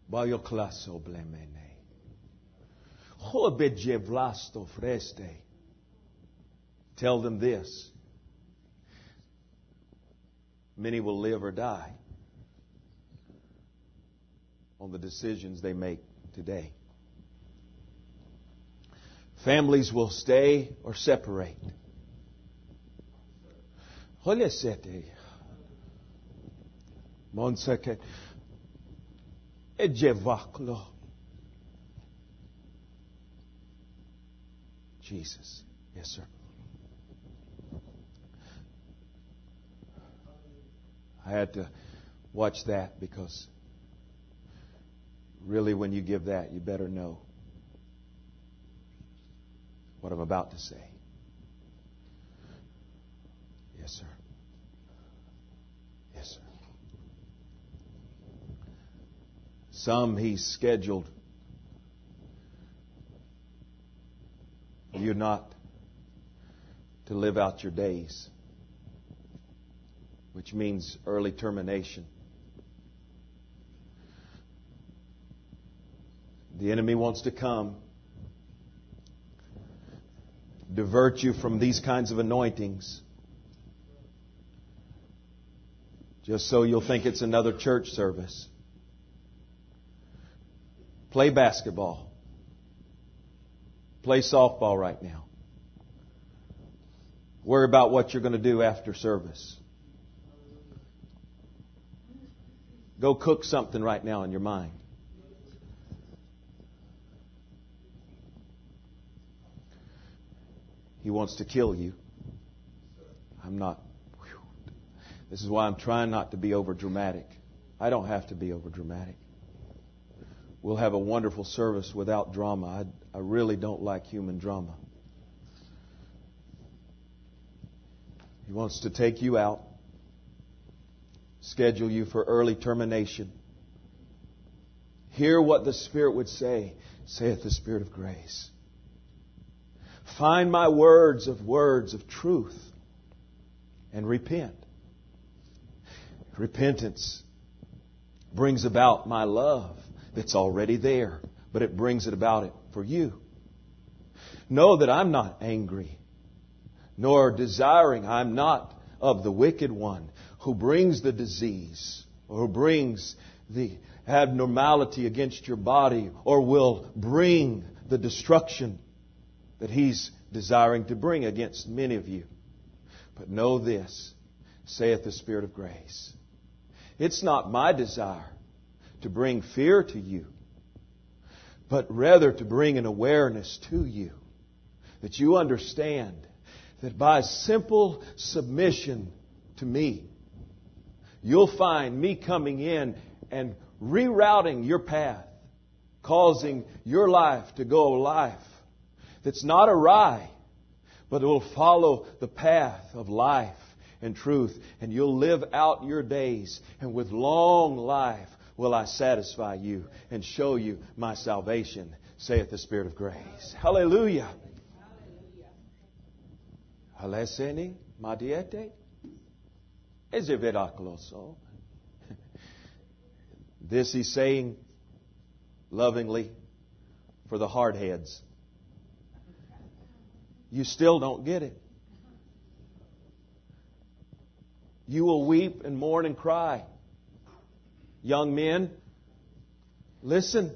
Bajo claso blemene. Hobeje vlasto freste. Tell them this. Many will live or die on the decisions they make today. Families will stay or separate. Holesete. Monseke. Ejevaklo. Jesus. Yes, sir. I had to watch that because really when you give that, you better know what I'm about to say. Yes, sir. Yes, sir. Some He's scheduled for you not to live out your days, which means early termination. The enemy wants to come, divert you from these kinds of anointings, just so you'll think it's another church service. Play basketball. Play softball right now. Worry about what you're going to do after service. Go cook something right now in your mind. He wants to kill you. I'm not. This is why I'm trying not to be over dramatic. I don't have to be over dramatic. We'll have a wonderful service without drama. I really don't like human drama. He wants to take you out, schedule you for early termination. Hear what the Spirit would say, saith the Spirit of grace. Find my words of truth, and repent. Repentance brings about my love that's already there, but it brings it about it for you. Know that I'm not angry, nor desiring. I'm not of the wicked one who brings the disease, or who brings the abnormality against your body, or will bring the destruction that he's desiring to bring against many of you. But know this, saith the Spirit of grace. It's not my desire to bring fear to you, but rather to bring an awareness to you that you understand that by simple submission to me, you'll find me coming in and rerouting your path, causing your life to go a life that's not awry, but it will follow the path of life and truth. And you'll live out your days. And with long life will I satisfy you and show you my salvation, saith the Spirit of grace. Hallelujah. Haleseni madiete ezeverakloso. This he's saying lovingly for the hardheads. You still don't get it. You will weep and mourn and cry. Young men, listen.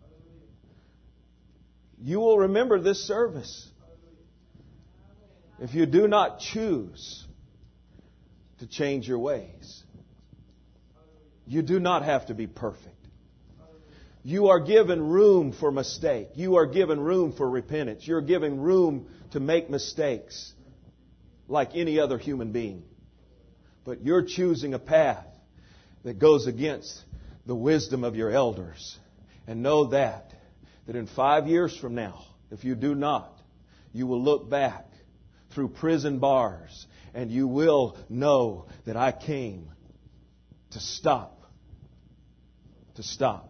You will remember this service if you do not choose to change your ways. You do not have to be perfect. You are given room for mistake. You are given room for repentance. You're given room to make mistakes like any other human being. But you're choosing a path that goes against the wisdom of your elders. And know that in 5 years from now, if you do not, you will look back through prison bars and you will know that I came to stop. To stop.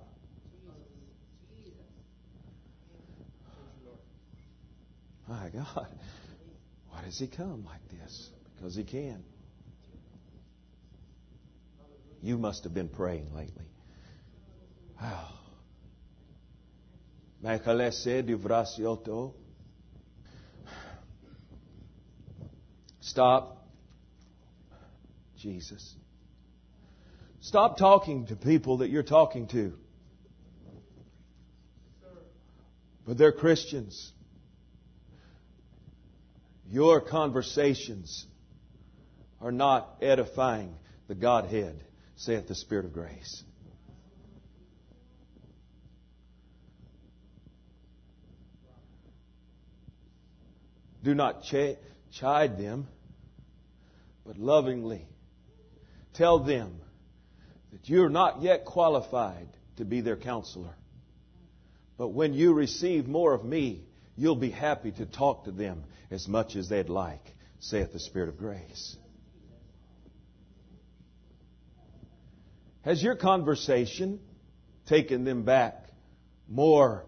My God, why does He come like this? Because He can. You must have been praying lately. Wow. Mechalese divrasioto. Stop. Jesus. Stop talking to people that you're talking to. But they're Christians. Your conversations are not edifying the Godhead, saith the Spirit of grace. Do not chide them, but lovingly tell them that you're not yet qualified to be their counselor. But when you receive more of me, you'll be happy to talk to them as much as they'd like, saith the Spirit of grace. Has your conversation taken them back more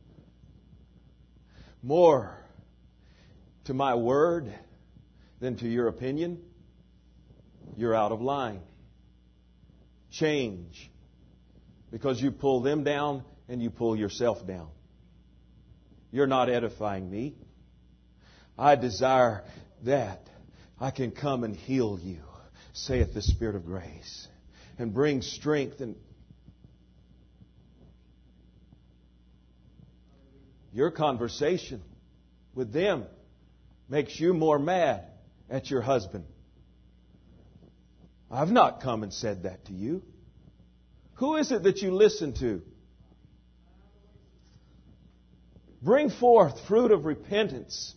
to my word than to your opinion? You're out of line. Change. Because you pull them down and you pull yourself down. You're not edifying me. I desire that I can come and heal you, saith the Spirit of grace, and bring strength. And your conversation with them makes you more mad at your husband. I've not come and said that to you. Who is it that you listen to? Bring forth fruit of repentance.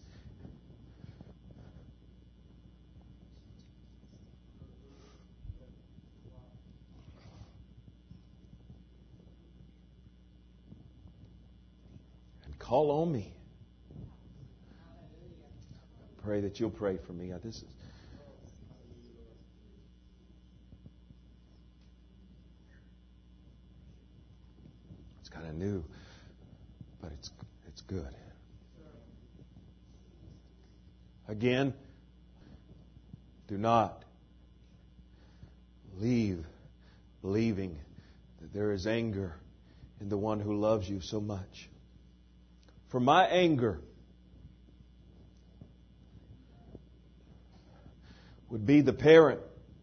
And call on me. Pray that you'll pray for me. It's kind of new, but it's good. Again, do not leave believing that there is anger in the one who loves you so much. For my anger would be the parent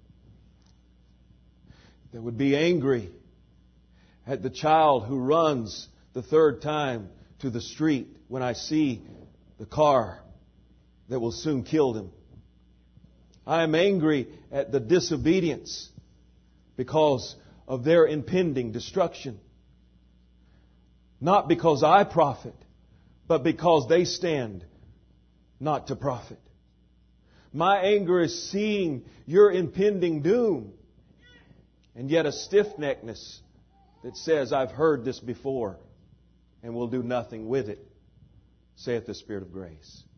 that would be angry at the child who runs the third time to the street when I see the car that will soon kill them. I am angry at the disobedience because of their impending destruction. Not because I profit, but because they stand not to profit. My anger is seeing your impending doom, and yet a stiff-neckedness that says, I've heard this before and will do nothing with it, saith the Spirit of grace.